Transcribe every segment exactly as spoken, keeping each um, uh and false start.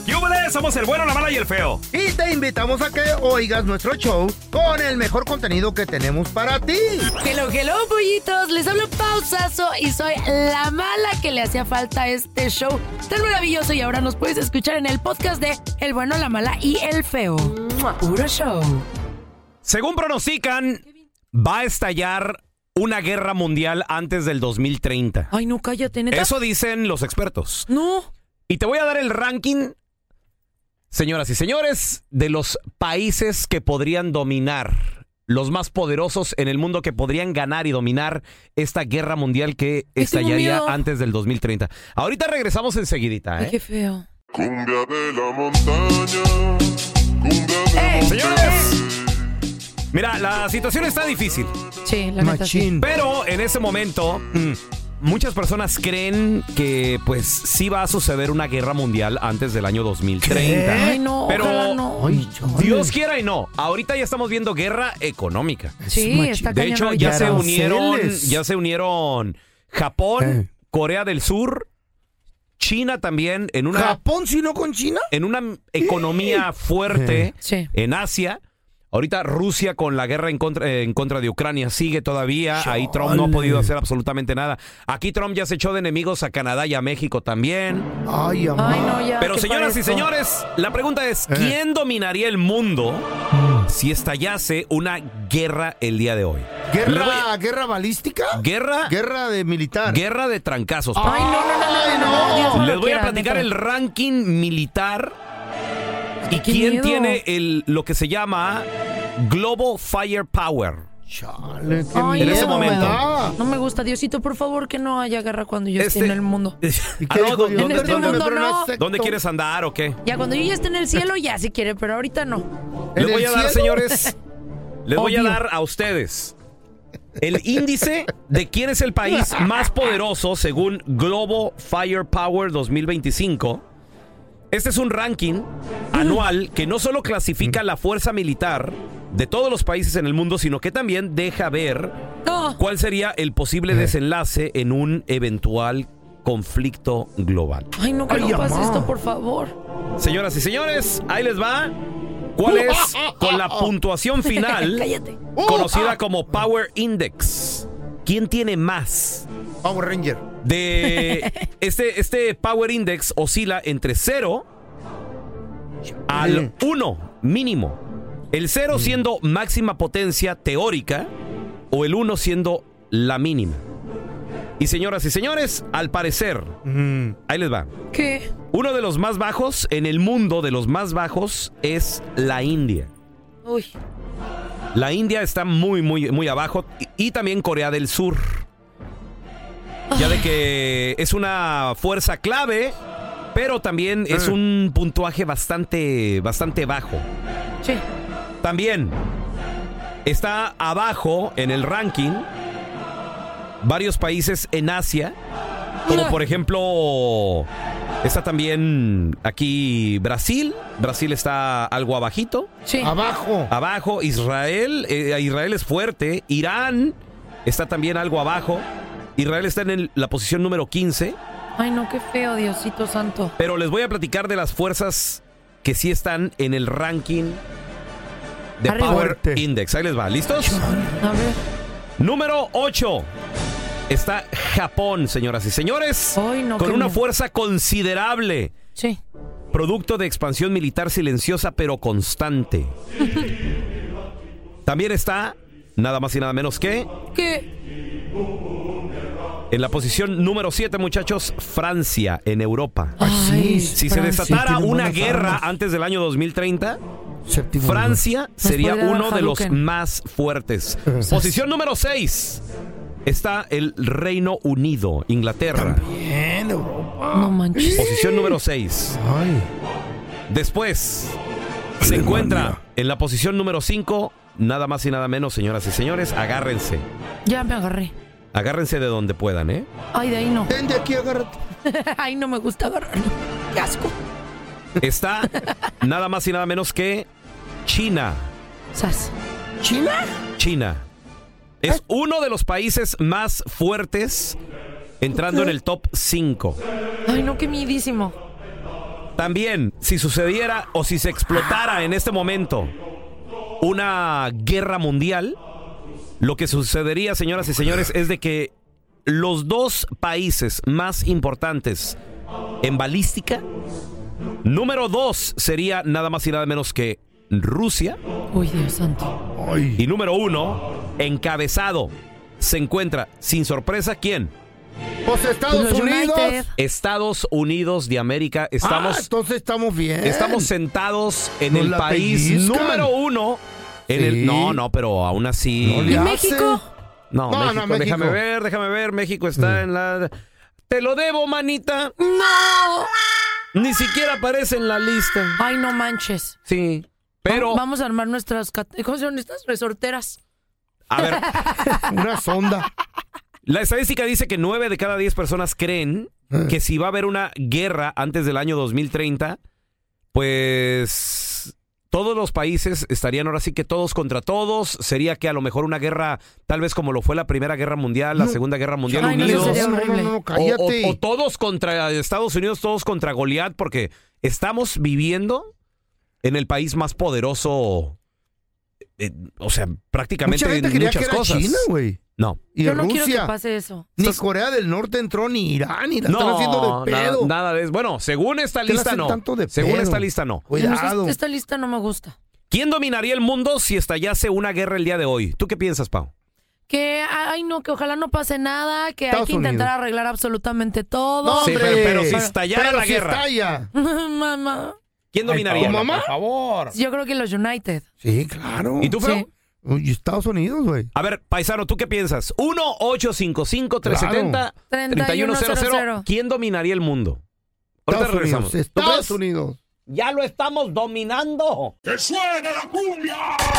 ¡Yúbele! Somos el bueno, la mala y el feo. Y te invitamos a que oigas nuestro show con el mejor contenido que tenemos para ti. Hello, hello, pollitos. Les hablo Pausazo y soy la mala que le hacía falta a este show tan maravilloso. Y ahora nos puedes escuchar en el podcast de El bueno, la mala y el feo. Puro show. Según pronostican, va a estallar una guerra mundial antes del dos mil treinta. Ay, no, cállate, ¿neta? Eso dicen los expertos. No. Y te voy a dar el ranking, señoras y señores, de los países que podrían dominar, los más poderosos en el mundo que podrían ganar y dominar esta guerra mundial que estallaría antes del dos mil treinta. Ahorita regresamos enseguidita, ¿eh? Ay, qué feo. Cumbia de la montaña, cumbia de ¡Eh, montaña. señores! Mira, la situación está difícil. Sí, la neta sí. Pero en ese momento, mm, muchas personas creen que pues sí va a suceder una guerra mundial antes del año dos mil treinta. ¿Qué? Ay, no, Pero ojalá no. Ay, Dios quiera y no. Ahorita ya estamos viendo guerra económica. Sí, está De cañón hecho, ahorita. ya se unieron, Aranceles. ya se unieron Japón, Eh. Corea del Sur, China también en una ¿Japón si no con China? en una economía fuerte Sí. en Asia. Ahorita Rusia con la guerra en contra, en contra de Ucrania sigue todavía. Ahí Trump no ha podido hacer absolutamente nada. Aquí Trump ya se echó de enemigos a Canadá y a México también. Ay, amá. Ay, no, ya. Pero ¿qué señoras y parezco? señores, la pregunta es, ¿quién dominaría el mundo si estallase una guerra el día de hoy? Le voy ¿Guerra, a- guerra balística? Guerra, ¿Guerra de militar? guerra de trancazos. Ay, no, no, no, no, no, no, Dios no Les lo voy a quiera, platicar neta. el ranking militar y Qué quién miedo. tiene el lo que se llama Global Firepower. Chale, qué Ay, en ese miedo me momento. da. No me gusta, Diosito, por favor, que no haya guerra cuando yo Este- esté en el mundo. ¿Y Ah, qué no, dijo ¿dó- Dios? En este Perdóname, mundo pero no. acepto. ¿Dónde quieres andar o qué? Ya cuando yo ya esté en el cielo, ya si quiere, pero ahorita no. ¿En Les voy el a dar, cielo? señores, les voy a Obvio. dar a ustedes el índice de quién es el país más poderoso según Global Firepower dos mil veinticinco. Este es un ranking anual que no solo clasifica la fuerza militar de todos los países en el mundo, sino que también deja ver No. cuál sería el posible desenlace en un eventual conflicto global. Ay, no, que Ay, no pase amá. esto, por favor. Señoras y señores, ahí les va. ¿Cuál es con la puntuación final Cállate. conocida como Power Index? ¿Quién tiene más? Power Ranger. De este, este Power Index oscila entre cero al uno mínimo. El cero siendo máxima potencia teórica o el uno siendo la mínima. Y señoras y señores, al parecer, Mm. ahí les va. ¿Qué? Uno de los más bajos en el mundo, de los más bajos, es la India. Uy. La India está muy, muy, muy abajo. Y, y también Corea del Sur. Ya de que es una fuerza clave, pero también es un puntuaje bastante, bastante bajo. Sí. También está abajo en el ranking varios países en Asia, como por ejemplo está también aquí Brasil. Brasil está algo abajito. Sí. Abajo. Abajo Israel, eh, Israel es fuerte. Irán está también algo abajo. Israel está en el- la posición número quince. Ay, no, qué feo, Diosito santo. Pero les voy a platicar de las fuerzas que sí están en el ranking de Arriba. Power Fuerte. Index. Ahí les va, ¿listos? A ver. Número ocho. Está Japón, señoras y señores. Ay, no, con qué una miedo. fuerza considerable. Sí. Producto de expansión militar silenciosa pero constante. También está, nada más y nada menos que, ¿Qué? en la posición número siete, muchachos, Francia, en Europa. Ay, Si se Francia. desatara tiene una buenas guerra armas. antes del año dos mil treinta, Séptimo Francia sería podría dar uno de los Hadouken. más fuertes. Posición número seis. Está el Reino Unido, Inglaterra. Bien, Europa. No manches. Posición número seis. Ay. Después se encuentra en la posición número cinco, nada más y nada menos, señoras y señores, agárrense. Ya me agarré. Agárrense de donde puedan, ¿eh? Ay, de ahí no. Ven de aquí, agárrate. Ay, no me gusta agarrarlo. Qué asco. Está nada más y nada menos que China. Sas. ¿China? China. Es uno de los países más fuertes entrando en el top cinco. Ay, no, qué miedísimo. También, si sucediera o si se explotara en este momento una guerra mundial, lo que sucedería, señoras y señores, es de que los dos países más importantes en balística, número dos sería nada más y nada menos que Rusia. Uy, Dios santo. Ay. Y número uno, encabezado, se encuentra, sin sorpresa, ¿quién? Pues Estados Los Unidos. United. Estados Unidos de América. Estamos, Ah, entonces estamos bien. estamos sentados en Nos el la país pellizcan. número uno. En Sí. el, no, no, pero aún así. No le ¿Y hace. México? No, No, México, no, México. déjame ver, déjame ver. México está en la. Te lo debo, manita. ¡No! Ni siquiera aparece en la lista. Ay, no manches. Sí. Pero, Vamos a armar nuestras... cat- ¿Cómo se llaman estas? Resorteras. a ver, Una sonda. la estadística dice que nueve de cada diez personas creen que si va a haber una guerra antes del año dos mil treinta, pues todos los países estarían ahora sí que todos contra todos. Sería que a lo mejor una guerra, tal vez como lo fue la Primera Guerra Mundial, la No. Segunda Guerra Mundial, Ay, no, unidos. eso sería no, no, horrible. no, no, O, cállate. o- o todos contra Estados Unidos, todos contra Goliat, porque estamos viviendo en el país más poderoso, eh, o sea, prácticamente Mucha gente en quería muchas que era cosas. China, güey. No. Y Yo no quiero Rusia. que pase eso. Ni Corea del Norte entró, ni Irán, y la están No, haciendo de na- pedo. nada de eso. Bueno, según esta ¿Qué le lista hacen no. tanto de Según pedo? esta lista no. Cuidado. Esta, esta lista no me gusta. ¿Quién dominaría el mundo si estallase una guerra el día de hoy? ¿Tú qué piensas, Pau? Que, ay no, que ojalá no pase nada, que Estados hay que intentar Unidos. arreglar absolutamente todo. No, Sí, hombre. pero- pero si estallara Pero la si guerra. estalla. Mamá. ¿Quién dominaría? ¿Tu mamá? Por favor. Yo creo que los United. Sí, claro. ¿Y tú, Feo? Sí. Y Estados Unidos, güey. A ver, paisano, ¿tú qué piensas? uno ocho cinco cinco, tres siete cero, tres uno cero cero. ¿Quién dominaría el mundo? Ahorita Estados regresamos. Unidos. ¿Tú Estados crees? Unidos. Ya lo estamos dominando. ¡Que suene la cumbia!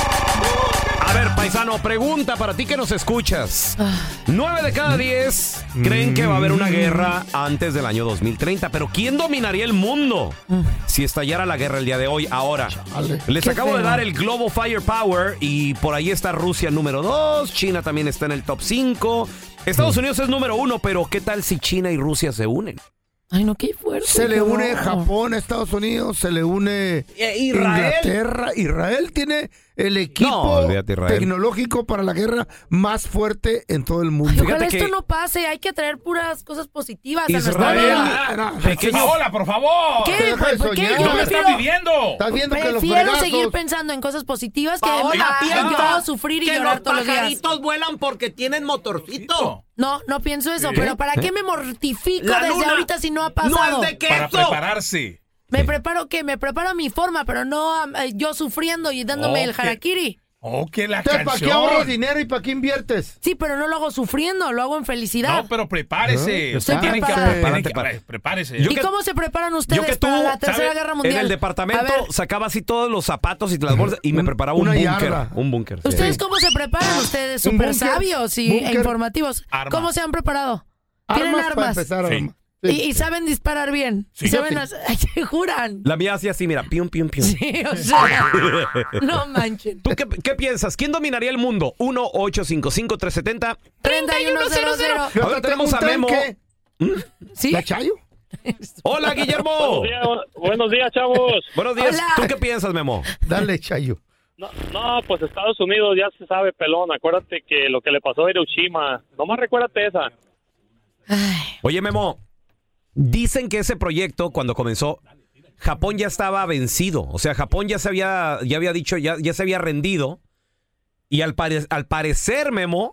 A ver, paisano, pregunta para ti que nos escuchas. Nueve de cada diez creen que va a haber una guerra antes del año dos mil treinta. Pero ¿quién dominaría el mundo si estallara la guerra el día de hoy? Ahora, Chale. les Qué acabo de feo. dar el Global Firepower y por ahí está Rusia número dos, China también está en el top cinco, Estados Unidos es número uno, pero ¿qué tal si China y Rusia se unen? Ay, no, qué fuerte. Se le qué une horror. Japón a Estados Unidos, se le une Eh, Israel. Inglaterra. Israel tiene el equipo No, olvídate, Israel. tecnológico para la guerra más fuerte en todo el mundo. Ay, ojalá Fíjate esto que- no pase, hay que traer puras cosas positivas a nuestra Israel. vida. Ah, no, Pequeño- Paola, por favor. ¿Qué? deja de ¿Por qué? soñar. Yo No me prefiero, estás viviendo. Estás viendo que los prefiero fregazos... seguir pensando en cosas positivas que Paola, a- piensa yo sufrir y llorar todos los días. vuelan porque tienen motorcito. No, no pienso eso, pero ¿para qué me mortifico La desde luna ahorita si no ha pasado? Para prepararse. Me preparo que me preparo a mi forma, pero no eh, yo sufriendo y dándome el Ok. harakiri. Oh, que la Entonces, ¿para qué ahorras canción. dinero y para qué inviertes? Sí, pero no lo hago sufriendo, lo hago en felicidad. No, pero prepárese. Estoy Usted tiene que preparada. tiene que- Prepárate, prepárese. Yo ¿Y que- cómo se preparan Yo ustedes que tú, para la tercera ¿sabe? guerra mundial? en el A departamento ver, sacaba así todos los zapatos y las bolsas y me Un- preparaba un una búnker. yarda. Un búnker. sí. ¿ustedes cómo se preparan? Ustedes Un súper búnker, sabios y, e búnker. informativos. Armas. ¿Cómo se han preparado? ¿Tienen Armas para armas? empezar, Sí. armas. Y, Sí. y saben disparar bien. Sí, y saben yo hacer- ay, juran. La mía hacía así, mira, pium, pium, pium. Sí, o sea, no manchen. ¿Tú qué, qué piensas? ¿Quién dominaría el mundo? uno ocho cinco cinco, tres siete cero. treinta y uno cero cero. Yo Ahora te tenemos a pregunté Memo. qué. ¿Sí? ¿La Chayo? Hola, Guillermo. Buenos días, buenos días, chavos. Buenos días. Hola. ¿Tú qué piensas, Memo? Dale, Chayo. No, no, pues Estados Unidos ya se sabe, pelón. Acuérdate que lo que le pasó a Hiroshima. Nomás recuérdate esa. Oye, Memo, dicen que ese proyecto, cuando comenzó, Japón ya estaba vencido. O sea, Japón ya se había, ya había dicho, ya, ya se había rendido. Y al, pare- al parecer, Memo,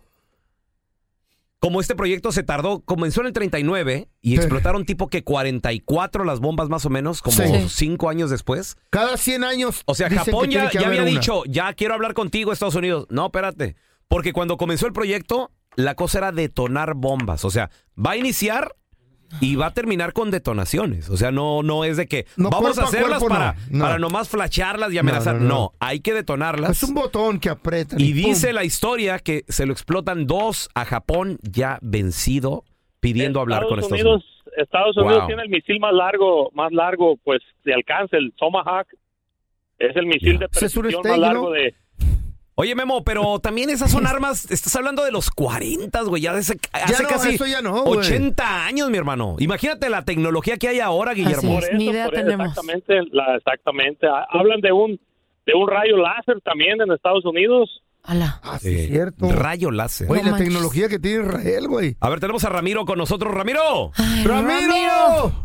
como este proyecto se tardó, comenzó en el treinta y nueve y Sí. explotaron tipo que cuarenta y cuatro las bombas más o menos, como Sí. cinco años después. Cada cien años. O sea, dicen Japón que tiene ya, que ya haber había una. dicho, ya quiero hablar contigo, Estados Unidos. No, espérate. Porque cuando comenzó el proyecto, la cosa era detonar bombas. O sea, va a iniciar y va a terminar con detonaciones. O sea, no, no es de que No, vamos cuerpo a a hacerlas cuerpo, para, no, no. para nomás flashearlas y amenazar. No, no, no. hay que detonarlas. Es un botón que apretan. Y pum. dice la historia que se lo explotan dos a Japón ya vencido, pidiendo hablar con Estados Unidos. Estados Unidos Wow. tiene el misil más largo, más largo, pues, de alcance, el Tomahawk. Es el misil Ya. de Ese es un precisión steak, más largo ¿no? de... Oye, Memo, pero también esas son armas, estás hablando de los cuarenta, güey, ya de hace, hace no, casi eso ya no, güey. ochenta años, mi hermano. Imagínate la tecnología que hay ahora, Guillermo. Así es, ni idea por eso, tenemos. Exactamente, la, exactamente. Ha- Hablan de un de un rayo láser también en Estados Unidos. Ala. Ah, sí, es Eh, cierto. Rayo láser. Güey, No la manches. tecnología que tiene Israel, güey. A ver, tenemos a Ramiro con nosotros. ¡Ramiro! Ay, ¡Ramiro!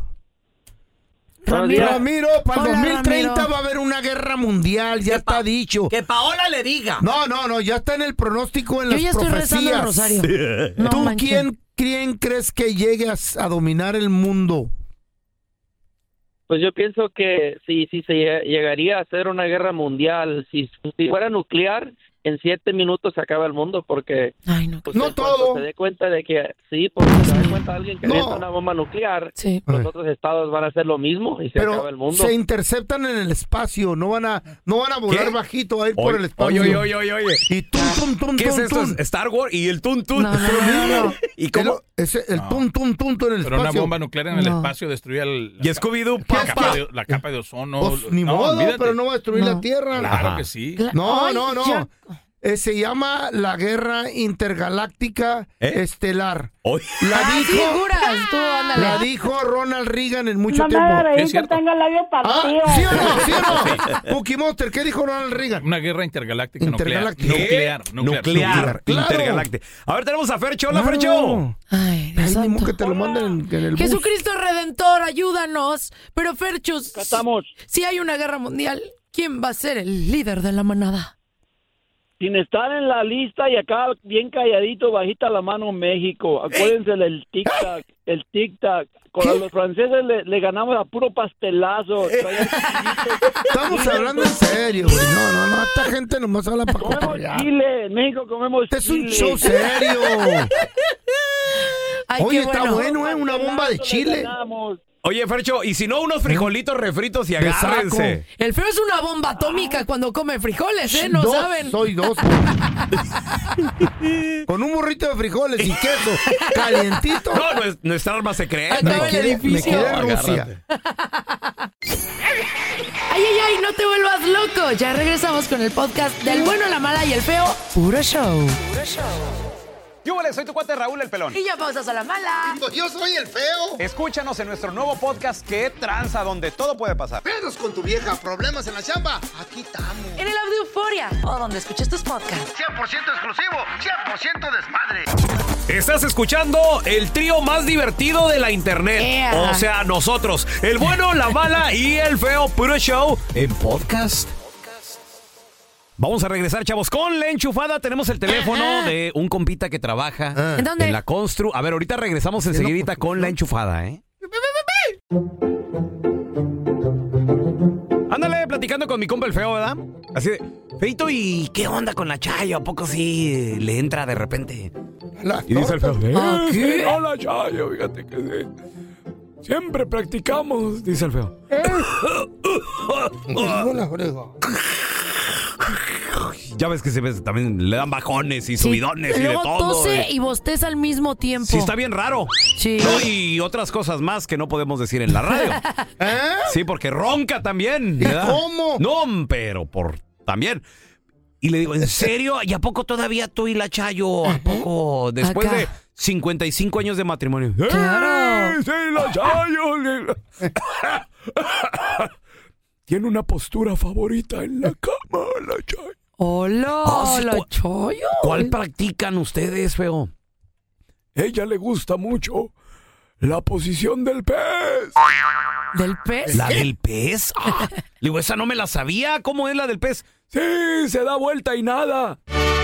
Ramiro. Ramiro, para el Hola, dos mil treinta Ramiro. va a haber una guerra mundial, ya está dicho. Que Paola le diga. No, no, no, ya está en el pronóstico, en Yo las ya estoy rezando el profecías. rosario. No ¿Tú manches. quién, quién crees que llegue a, a dominar el mundo? Pues yo pienso que si, si se lle- llegaría a hacer una guerra mundial, si, si fuera nuclear, en siete minutos se acaba el mundo, porque Ay, no. pues, No en cuanto todo. se dé cuenta de que, sí, porque se dé cuenta alguien que No. avienta una bomba nuclear, Sí. los otros estados van a hacer lo mismo y se acaba Pero el mundo. se interceptan en el espacio, no van a, no van a volar ¿Qué? bajito a ir por el espacio. Oye, oye, oye, oye. Y tum, tum, tum, ¿Qué es tum, esto? tum. ¿Es Star Wars y el tun tun. No, no, no, no, no. ¿Y cómo? El, ese- el No. tum, tum, tum, tum en el Pero una espacio. bomba nuclear en el No. espacio destruía el, Y Scooby-Doo, la, pa, capa pa. de, la capa de ozono. Pues, ni No, modo, olvídate. pero no va a destruir No. la Tierra. Claro Ajá. que sí. Cla- No, Ay, no, no. ya. Eh, se llama la Guerra Intergaláctica ¿Eh? Estelar. Oye. La Ah, sí, dijo, juras, tú, ándale. la dijo Ronald Reagan en mucho No me tiempo. hagas reír Es que cierto. tengo el labio Ah, partido. ¿sí o no? ¿Sí o no? Cookie Monster, ¿qué dijo Ronald Reagan? Una guerra intergaláctica, Intergaláctica. nuclear. ¿Qué? Nuclear. Nuclear. Nuclear, claro. Intergaláctica. A ver, tenemos a Fercho. Hola, Claro. Fercho. Ay, Dios Ay, ni modo santo. que te lo manden en, en el bus. Jesucristo Redentor, ayúdanos. Pero Ferchus, Acá estamos. si hay una guerra mundial, ¿quién va a ser el líder de la manada? Sin estar en la lista y acá bien calladito, bajita la mano México. Acuérdense del tic-tac, el tic-tac. Con ¿Qué? los franceses le, le ganamos a puro pastelazo. Traían Estamos hablando en serio, güey. No, no, no. Esta gente nomás habla para Comemos cotorrear. chile, en México comemos Este es un chile. show serio. Ay, Oye, qué está bueno. bueno, ¿eh? Una bomba de Le chile. ganamos. Oye, Fercho, y si no, unos frijolitos refritos y Te saco. agárrense. El feo es una bomba atómica cuando come frijoles, ¿eh? No Dos, saben. Soy dos. Con un burrito de frijoles y queso calientito. No, no es nuestra arma secreta. Acaba me el quiere, me edificio. quiere No, Rusia. agárrate. Ay, ay, ay, no te vuelvas loco. Ya regresamos con el podcast del bueno, la mala y el feo. Puro show. Yo soy tu cuate Raúl el Pelón. Y ya pausas a la mala. Pues yo soy el feo. Escúchanos en nuestro nuevo podcast Que Tranza, donde todo puede pasar. Pedos con tu vieja, problemas en la chamba. Aquí estamos. En el audio Euforia o donde escuches tus podcasts. cien por ciento exclusivo, cien por ciento desmadre. Estás escuchando el trío más divertido de la internet. Ea. O sea, nosotros. El bueno, la mala y el feo. Puro show en podcast. Vamos a regresar, chavos, con la enchufada. Tenemos el teléfono de un compita que trabaja Ah. ¿En dónde? en la Constru. A ver, ahorita regresamos enseguidita con la enchufada, ¿eh? Ándale, platicando con mi compa el feo, ¿verdad? Así de, Feito, ¿y qué onda con la Chayo? ¿A poco sí le entra de repente? La Y dice el feo, ¿Ah, "Eh, qué? sí, hola Chayo, fíjate que sí. Siempre practicamos", dice el feo. No la frega. Ya ves que se ve, también le dan bajones y subidones y de Luego todo. tose eh. y bosteza al mismo tiempo. Sí, está bien raro. Sí. No, y otras cosas más que no podemos decir en la radio. ¿Eh? Sí, porque ronca también. ¿Y ¿verdad? cómo? No, pero por también. Y le digo, ¿en serio? ¿Y a poco todavía tú y la Chayo? ¿A poco? Después Acá. de cincuenta y cinco años de matrimonio. Claro. ¡Eh, sí, la Chayo! Tiene una postura favorita en la cama, la Chayo. Hola, Ah, sí, la ¿cu- Chayo. ¿Cuál practican ustedes, feo? Ella le gusta mucho la posición del pez. ¿Del pez? ¿La del pez? Ah, le digo, esa no me la sabía. ¿Cómo es la del pez? Sí, se da vuelta y nada.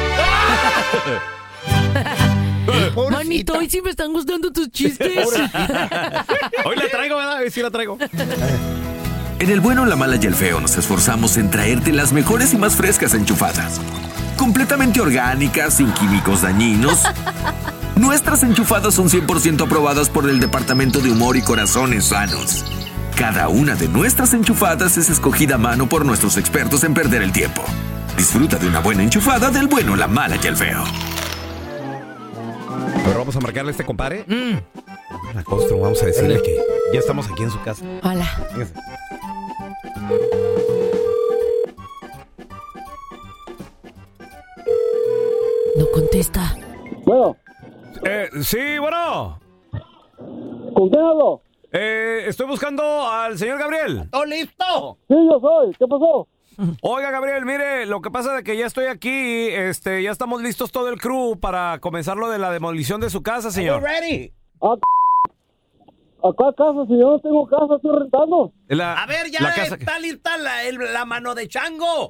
Manito, hoy sí me están gustando tus chistes. Hoy la traigo, ¿verdad? Hoy sí la traigo. En El Bueno, la Mala y el Feo nos esforzamos en traerte las mejores y más frescas enchufadas. Completamente orgánicas, sin químicos dañinos. Nuestras enchufadas son cien por ciento aprobadas por el Departamento de Humor y Corazones Sanos. Cada una de nuestras enchufadas es escogida a mano por nuestros expertos en perder el tiempo. Disfruta de una buena enchufada del Bueno, la Mala y el Feo. Pero vamos a marcarle a este compadre. La Constru, vamos a decirle que ya estamos aquí en su casa. Hola. Fíjese. contesta. Bueno. Eh, sí, bueno. ¿Con quién hablo? Eh, estoy buscando al señor Gabriel. ¿Todo listo? Sí, yo soy. ¿Qué pasó? Oiga, Gabriel, mire, lo que pasa es que ya estoy aquí, este, ya estamos listos todo el crew para comenzar lo de la demolición de su casa, señor. Ready. Ah, acá casa, si yo no tengo casa, estoy rentando. La, A ver, ya la casa- está lista la, el- la mano de chango.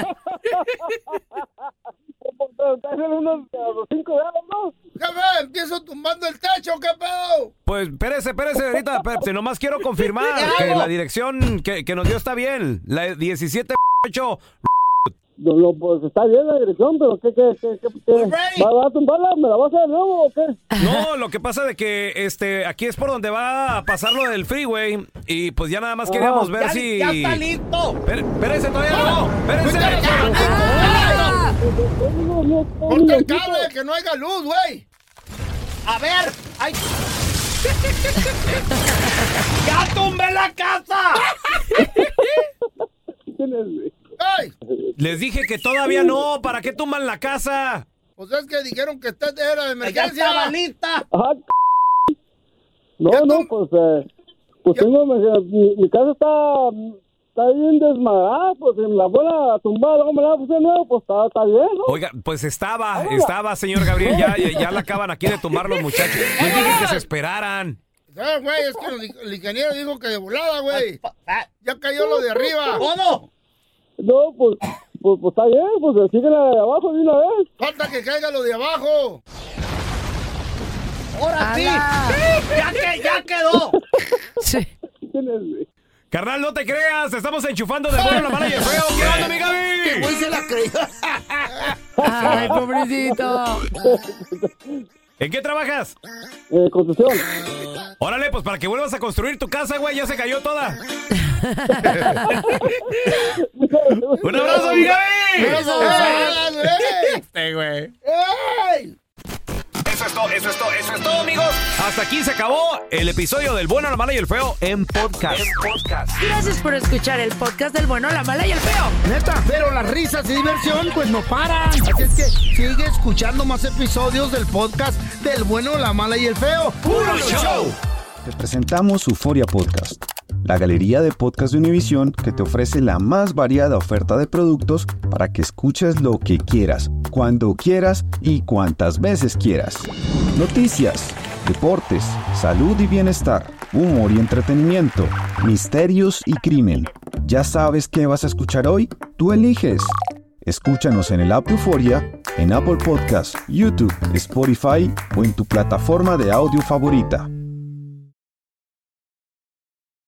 unos cinco de ¿no? ¿Qué ve? Empiezo tumbando el techo, ¿qué pedo? Pues espérese, espérese, ahorita, espérese, nomás quiero confirmar que la dirección que, que nos dio está bien, la diecisiete ocho. No, no, pues está bien la dirección, pero ¿qué, qué, qué, qué? qué? ¿Va a tumbarla? ¿Me la vas a hacer de nuevo o qué? No, lo que pasa de que este aquí es por donde va a pasar lo del freeway y pues ya nada más queríamos ver ya, si... ya está listo. Espere- Espérese, todavía no, espérese. Ponte el cable, que no haya luz, güey. A ver, ay. ¡Ya tumbé la casa! ¡Ey! Les dije que todavía no, ¿para qué tumban la casa? Pues es que dijeron que esta era de emergencia. ¡Ya estaba lista! Ajá. No, no, pues, eh, pues tengo, mi, mi casa está, está bien desmadrada, pues si me la fuera a tumbar, luego me la puse de nuevo, pues está, está bien, ¿no? Oiga, pues estaba, estaba, señor Gabriel, ya, ya, ya la acaban aquí de tumbar los muchachos. Les dije que se esperaran. No, güey, es que el, el ingeniero dijo que de volada, güey. Ya cayó lo de arriba. ¿Todo? No, pues, pues, pues está bien, pues sigue la de abajo de una vez. Falta que caiga lo de abajo. ¡Ahora sí! ¡Hala! ¡Ya, que, ya quedó! Sí. Carnal, no te creas, estamos enchufando de bueno, la mala y el feo. ¿Qué onda, mi Que Gaby? güey se la creyó. Ay, pobrecito. ¿En qué trabajas? Eh, construcción. Órale, pues para que vuelvas a construir tu casa, güey, ya se cayó toda. ¡Un abrazo, mi Gaby! ¡Eso, güey! Este, güey. ¡Ey! Eso es todo, eso es todo, eso es todo, amigos. Hasta aquí se acabó el episodio del Bueno, la Mala y el Feo en podcast. En podcast. Gracias por escuchar el podcast del bueno, la mala y el feo. Neta, pero las risas y diversión pues no paran. Así es que sigue escuchando más episodios del podcast del bueno, la mala y el feo. ¡Puro show! Te presentamos Euforia Podcast, la galería de podcast de Univision que te ofrece la más variada oferta de productos para que escuches lo que quieras, cuando quieras y cuantas veces quieras. Noticias, deportes, salud y bienestar, humor y entretenimiento, misterios y crimen. ¿Ya sabes qué vas a escuchar hoy? Tú eliges. Escúchanos en el app de Euforia, en Apple Podcasts, YouTube, Spotify o en tu plataforma de audio favorita.